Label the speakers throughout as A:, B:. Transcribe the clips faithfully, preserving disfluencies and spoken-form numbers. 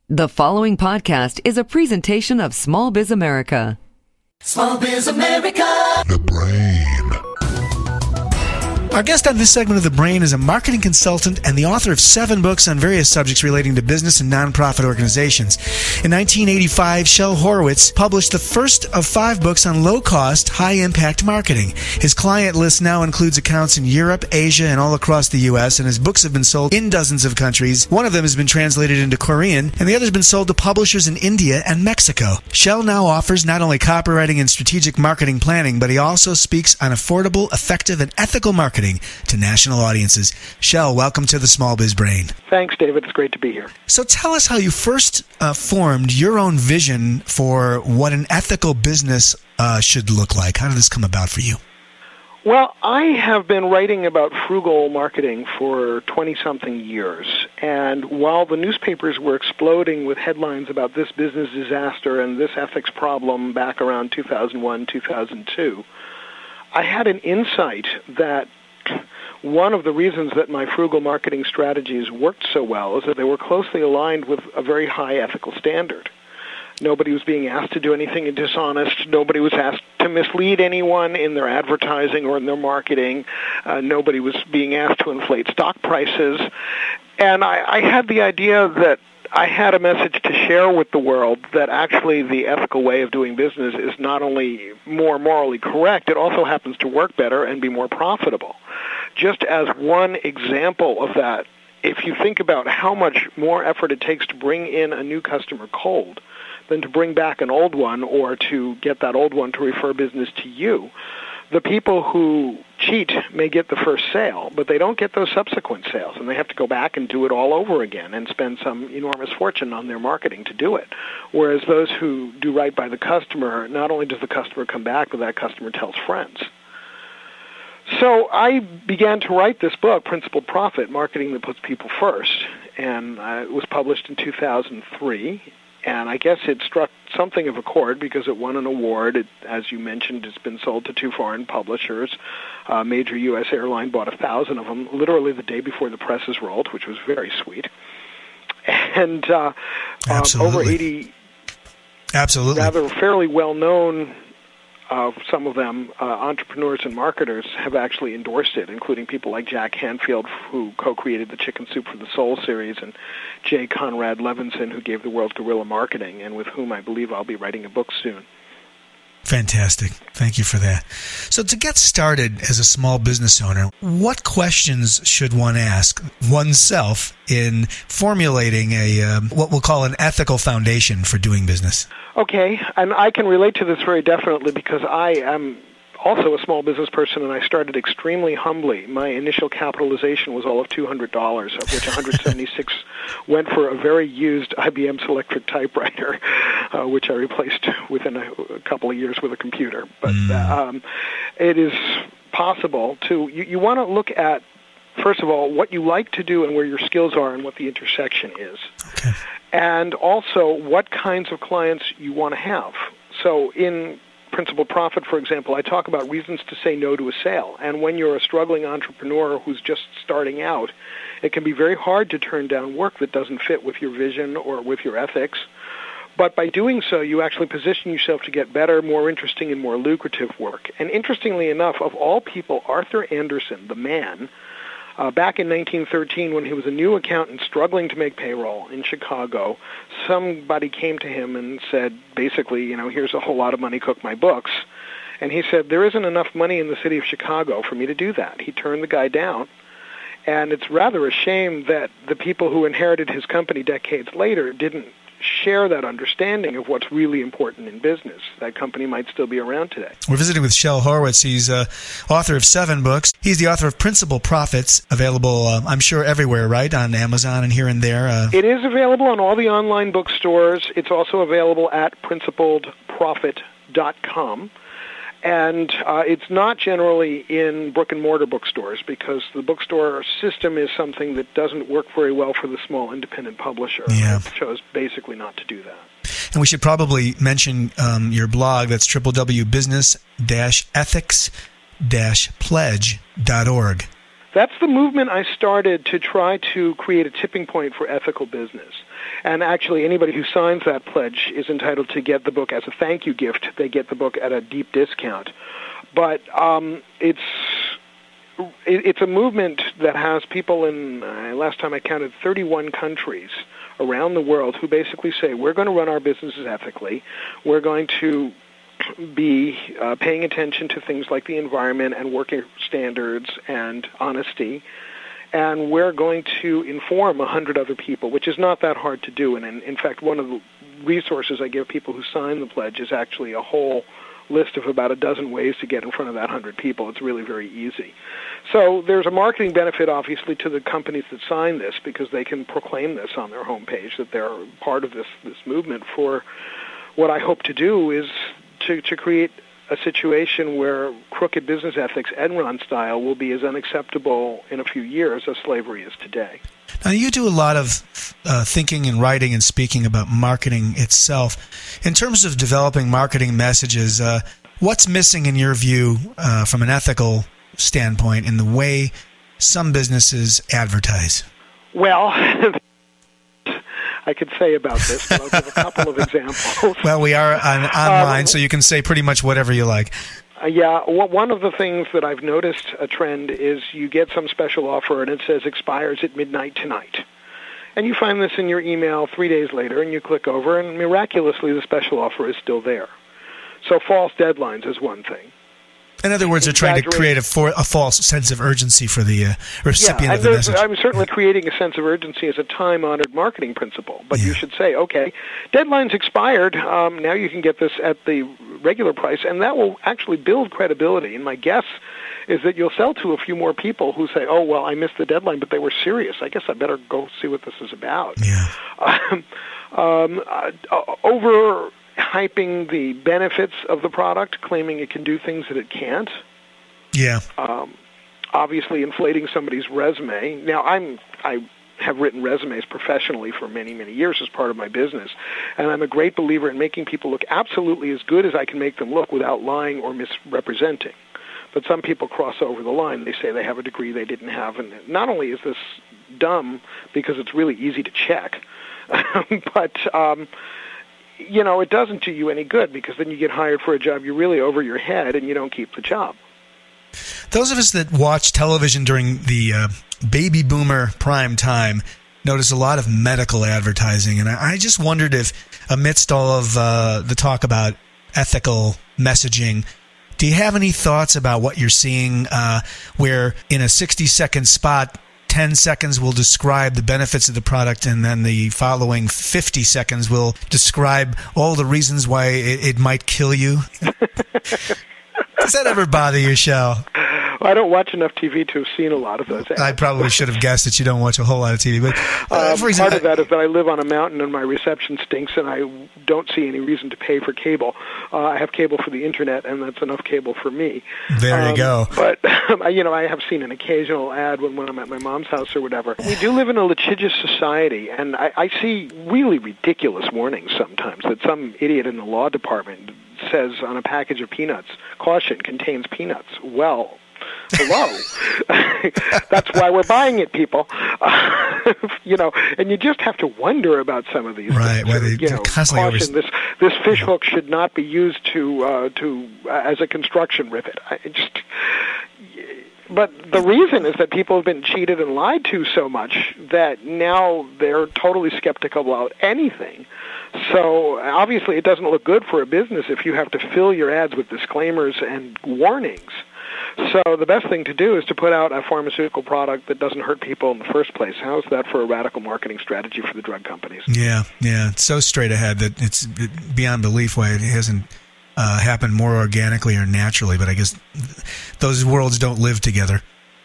A: The following podcast is a presentation of Small Biz America.
B: Small Biz America.
C: The Brain. Our guest on this segment of The Brain is a marketing consultant and the author of seven books on various subjects relating to business and nonprofit organizations. In nineteen eighty-five, Shel Horowitz published the first of five books on low-cost, high-impact marketing. His client list now includes accounts in Europe, Asia, and all across the U S, and his books have been sold in dozens of countries. One of them has been translated into Korean, and the other has been sold to publishers in India and Mexico. Shel now offers not only copywriting and strategic marketing planning, but he also speaks on affordable, effective, and ethical marketing to national audiences. Shel, welcome to the Small Biz Brain.
D: Thanks, David. It's great to be here.
C: So tell us how you first uh, formed your own vision for what an ethical business uh, should look like. How did this come about for you?
D: Well, I have been writing about frugal marketing for twenty-something years, and while the newspapers were exploding with headlines about this business disaster and this ethics problem back around two thousand one, two thousand two, I had an insight that one of the reasons that my frugal marketing strategies worked so well is that they were closely aligned with a very high ethical standard. Nobody was being asked to do anything dishonest. Nobody was asked to mislead anyone in their advertising or in their marketing. Uh, nobody was being asked to inflate stock prices. And I, I had the idea that I had a message to share with the world that actually the ethical way of doing business is not only more morally correct, it also happens to work better and be more profitable. Just as one example of that, if you think about how much more effort it takes to bring in a new customer cold than to bring back an old one or to get that old one to refer business to you, the people who cheat may get the first sale, but they don't get those subsequent sales, and they have to go back and do it all over again and spend some enormous fortune on their marketing to do it. Whereas those who do right by the customer, not only does the customer come back, but that customer tells friends. So I began to write this book, Principled Profit, Marketing That Puts People First, and uh, it was published in two thousand three. And I guess it struck something of a chord because it won an award. It, as you mentioned, it's been sold to two foreign publishers. A major U S airline bought a thousand of them literally the day before the presses rolled, which was very sweet. And uh, um, over eighty
C: Absolutely.
D: rather fairly well-known, uh, some of them, uh, entrepreneurs and marketers have actually endorsed it, including people like Jack Hanfield, who co-created the Chicken Soup for the Soul series, and J. Conrad Levinson, who gave the world guerrilla marketing, and with whom I believe I'll be writing a book soon.
C: Fantastic. Thank you for that. So to get started as a small business owner, what questions should one ask oneself in formulating a um, what we'll call an ethical foundation for doing business?
D: Okay, and I can relate to this very definitely because I am also a small business person, and I started extremely humbly. My initial capitalization was all of two hundred dollars, of which one hundred seventy-six went for a very used I B M Selectric typewriter, uh, which I replaced within a, a couple of years with a computer. But mm. um, it is possible to, you, you want to look at, first of all, what you like to do and where your skills are and what the intersection is.
C: Okay.
D: And also what kinds of clients you want to have. So in Principled Profit, for example, I talk about reasons to say no to a sale. And when you're a struggling entrepreneur who's just starting out, it can be very hard to turn down work that doesn't fit with your vision or with your ethics. But by doing so, you actually position yourself to get better, more interesting, and more lucrative work. And interestingly enough, of all people, Arthur Andersen, the man, Uh, back in nineteen thirteen, when he was a new accountant struggling to make payroll in Chicago, somebody came to him and said, basically, you know, here's a whole lot of money, cook my books. And he said, there isn't enough money in the city of Chicago for me to do that. He turned the guy down. And it's rather a shame that the people who inherited his company decades later didn't share that understanding of what's really important in business. That company might still be around today.
C: We're visiting with Shel Horowitz. He's uh, author of seven books. He's the author of Principled Profits, available, uh, I'm sure, everywhere, right? On Amazon and here and there. Uh...
D: It is available on all the online bookstores. It's also available at principled profit dot com. And uh, it's not generally in brick-and-mortar bookstores because the bookstore system is something that doesn't work very well for the small independent publisher.
C: Yeah.
D: I chose basically not to do that.
C: And we should probably mention um, your blog. That's w w w dot business dash ethics dash pledge dot org.
D: That's the movement I started to try to create a tipping point for ethical business. And actually, anybody who signs that pledge is entitled to get the book as a thank you gift. They get the book at a deep discount. But um, it's it, it's a movement that has people in, uh, last time I counted, thirty-one countries around the world who basically say, we're going to run our businesses ethically. We're going to be uh, paying attention to things like the environment and working standards and honesty. And we're going to inform a hundred other people, which is not that hard to do. And in, in fact, one of the resources I give people who sign the pledge is actually a whole list of about a dozen ways to get in front of that hundred people. It's really very easy. So there's a marketing benefit, obviously, to the companies that sign this, because they can proclaim this on their homepage, that they're part of this, this movement. For what I hope to do is to, to create a situation where crooked business ethics, Enron style, will be as unacceptable in a few years as slavery is today.
C: Now, you do a lot of uh, thinking and writing and speaking about marketing itself. In terms of developing marketing messages, uh, what's missing in your view uh, from an ethical standpoint in the way some businesses advertise?
D: Well, I could say about this, but I'll give a couple of examples.
C: Well, we are on, online, um, so you can say pretty much whatever you like.
D: Uh, yeah, one of the things that I've noticed a trend is you get some special offer and it says expires at midnight tonight. And you find this in your email three days later, and you click over, and miraculously the special offer is still there. So false deadlines is one thing.
C: In other words, they're trying to create a, for, a false sense of urgency for the uh, recipient
D: yeah,
C: of the message.
D: I'm certainly creating a sense of urgency as a time-honored marketing principle. But yeah. You should say, okay, deadline's expired. Um, now you can get this at the regular price, and that will actually build credibility. And my guess is that you'll sell to a few more people who say, oh, well, I missed the deadline, but they were serious. I guess I better go see what this is about.
C: Yeah.
D: Um, um, uh, over... hyping the benefits of the product, claiming it can do things that it can't.
C: Yeah.
D: Um, obviously, inflating somebody's resume. Now, I'm I have written resumes professionally for many, many years as part of my business, and I'm a great believer in making people look absolutely as good as I can make them look without lying or misrepresenting. But some people cross over the line. They say they have a degree they didn't have, and not only is this dumb because it's really easy to check, but um, you know, it doesn't do you any good, because then you get hired for a job you're really over your head and you don't keep the job.
C: Those of us that watch television during the uh, baby boomer prime time notice a lot of medical advertising, and I, I just wondered if, amidst all of uh, the talk about ethical messaging, do you have any thoughts about what you're seeing uh, where in a sixty-second spot, ten seconds will describe the benefits of the product, and then the following fifty seconds will describe all the reasons why it, it might kill you? Does that ever bother you, Shel?
D: Well, I don't watch enough T V to have seen a lot of those ads.
C: I probably should have guessed that you don't watch a whole lot of T V. But uh,
D: um,
C: for example,
D: part of that is that I live on a mountain and my reception stinks, and I don't see any reason to pay for cable. Uh, I have cable for the Internet, and that's enough cable for me.
C: There
D: um,
C: you go.
D: But, you know, I have seen an occasional ad when, when I'm at my mom's house or whatever. We do live in a litigious society, and I, I see really ridiculous warnings sometimes that some idiot in the law department says on a package of peanuts, caution, contains peanuts. Well, hello. That's why we're buying it, people. Uh, you know, and you just have to wonder about some of these
C: right,
D: things.
C: Right,
D: you know, caution, over... this this fish hook should not be used to uh, to uh, as a construction rivet. I just. But the reason is that people have been cheated and lied to so much that now they're totally skeptical about anything. So obviously it doesn't look good for a business if you have to fill your ads with disclaimers and warnings. So the best thing to do is to put out a pharmaceutical product that doesn't hurt people in the first place. How is that for a radical marketing strategy for the drug companies?
C: Yeah, yeah. It's so straight ahead that it's beyond belief why it hasn't uh, happened more organically or naturally. But I guess those worlds don't live together.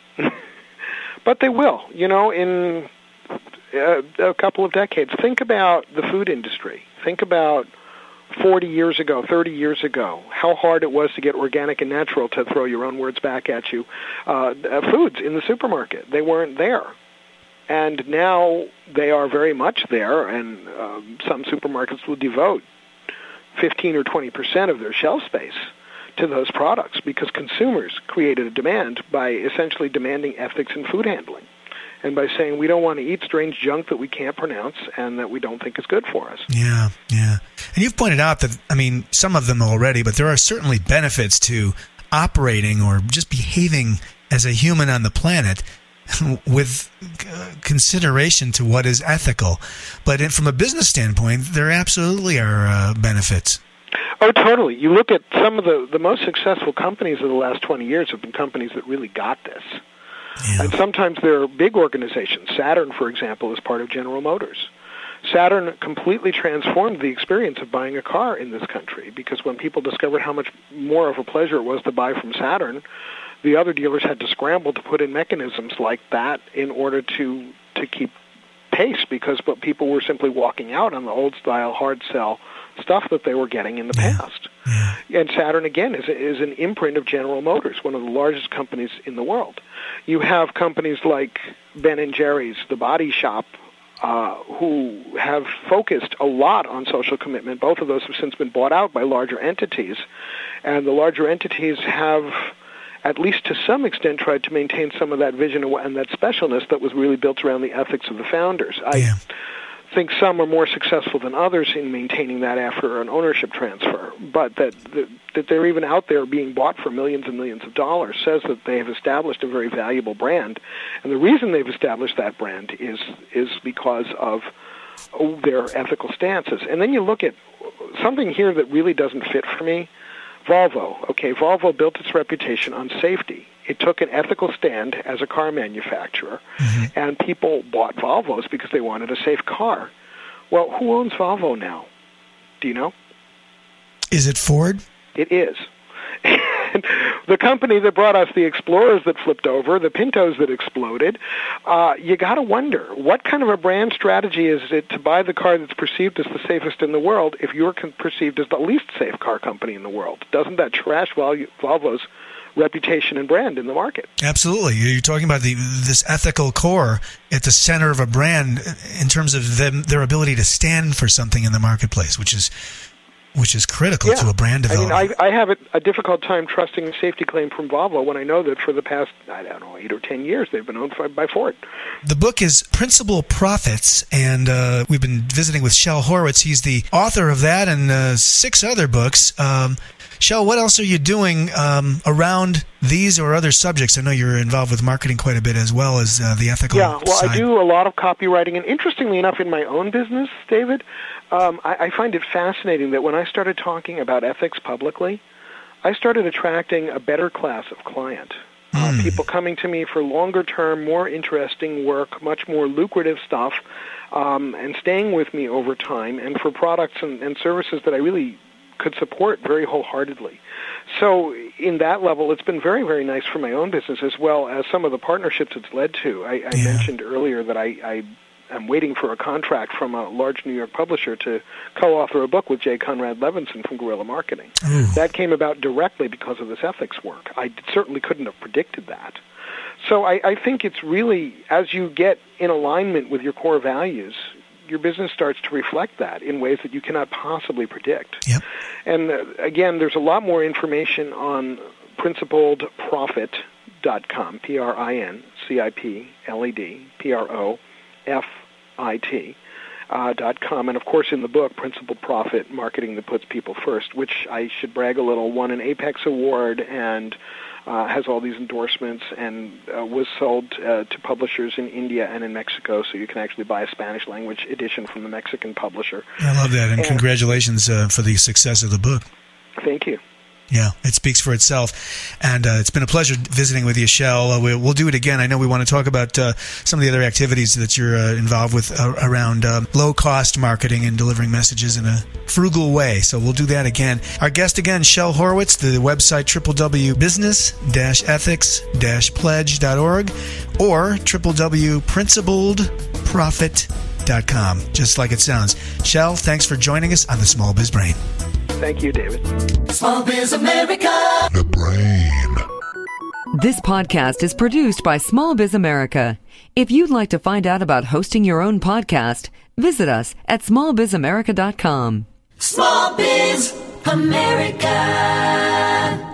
D: But they will, you know, in a, a couple of decades. Think about the food industry. Think about forty years ago, thirty years ago, how hard it was to get organic and natural, to throw your own words back at you, uh, foods in the supermarket. They weren't there. And now they are very much there, and um, some supermarkets will devote fifteen or twenty percent of their shelf space to those products because consumers created a demand by essentially demanding ethics in food handling. and by saying we don't want to eat strange junk that we can't pronounce and that we don't think is good for us.
C: Yeah, yeah. And you've pointed out that, I mean, some of them already, but there are certainly benefits to operating or just behaving as a human on the planet with consideration to what is ethical. But in, from a business standpoint, there absolutely are uh, benefits.
D: Oh, totally. You look at some of the, the most successful companies of the last twenty years have been companies that really got this. Yeah. And sometimes they're big organizations. Saturn, for example, is part of General Motors. Saturn completely transformed the experience of buying a car in this country, because when people discovered how much more of a pleasure it was to buy from Saturn, the other dealers had to scramble to put in mechanisms like that in order to to keep pace, because but people were simply walking out on the old-style hard sell stuff that they were getting in the
C: yeah.
D: past. Yeah. And Saturn, again, is, is an imprint of General Motors, one of the largest companies in the world. You have companies like Ben and Jerry's, the body shop, uh, who have focused a lot on social commitment. Both of those have since been bought out by larger entities, and the larger entities have, at least to some extent, tried to maintain some of that vision and that specialness that was really built around the ethics of the founders. I
C: yeah.
D: think some are more successful than others in maintaining that after an ownership transfer, but that, that that they're even out there being bought for millions and millions of dollars says that they have established a very valuable brand. And the reason they've established that brand is is because of their ethical stances. And then you look at something here that really doesn't fit for me. Volvo. Okay, Volvo built its reputation on safety. It took an ethical stand as a car manufacturer, mm-hmm. and people bought Volvos because they wanted a safe car. Well, who owns Volvo now? Do you know?
C: Is it Ford?
D: It is. The company that brought us the Explorers that flipped over, the Pintos that exploded, uh, you got to wonder, what kind of a brand strategy is it to buy the car that's perceived as the safest in the world if you're perceived as the least safe car company in the world? Doesn't that trash Volvo's reputation and brand in the market?
C: Absolutely. You're talking about the this ethical core at the center of a brand in terms of them, their ability to stand for something in the marketplace, which is which is critical
D: yeah.
C: to a brand development.
D: I mean, I, I have a difficult time trusting a safety claim from Volvo when I know that for the past, I don't know, eight or ten years, they've been owned by Ford.
C: The book is Principal Profits, and uh, we've been visiting with Shel Horowitz. He's the author of that and uh, six other books. Um, Shel, what else are you doing um, around these or other subjects? I know you're involved with marketing quite a bit as well as uh, the ethical
D: Yeah, well,
C: side.
D: I do a lot of copywriting, and interestingly enough, in my own business, David, um, I, I find it fascinating that when I started talking about ethics publicly, I started attracting a better class of client. Mm. Uh, people coming to me for longer-term, more interesting work, much more lucrative stuff, um, and staying with me over time, and for products and, and services that I really could support very wholeheartedly. So in that level, it's been very, very nice for my own business as well as some of the partnerships it's led to. I, I yeah. mentioned earlier that I, I am waiting for a contract from a large New York publisher to co-author a book with J. Conrad Levinson from Guerrilla Marketing. Ooh. That came about directly because of this ethics work. I certainly couldn't have predicted that. So I, I think it's really, as you get in alignment with your core values, your business starts to reflect that in ways that you cannot possibly predict.
C: Yep.
D: And uh, again, there's a lot more information on principled profit dot com, P R I N C I P L E D, P R O F I T, uh, dot com. And of course, in the book, Principled Profit, Marketing That Puts People First, which I should brag a little, won an Apex Award and Uh, has all these endorsements and uh, was sold uh, to publishers in India and in Mexico, so you can actually buy a Spanish-language edition from the Mexican publisher.
C: I love that, and, and congratulations uh, for the success of the book.
D: Thank you.
C: Yeah, it speaks for itself. And uh, it's been a pleasure visiting with you, Shel. Uh, we, we'll do it again. I know we want to talk about uh, some of the other activities that you're uh, involved with uh, around uh, low-cost marketing and delivering messages in a frugal way. So we'll do that again. Our guest again, Shel Horowitz, the website w w w dot business dash ethics dash pledge dot org or w w w dot principled profit dot com, just like it sounds. Shel, thanks for joining us on the Small Biz Brain.
D: Thank you, David.
B: Small Biz America.
C: The Brain.
A: This podcast is produced by Small Biz America. If you'd like to find out about hosting your own podcast, visit us at small biz america dot com.
B: Small Biz America.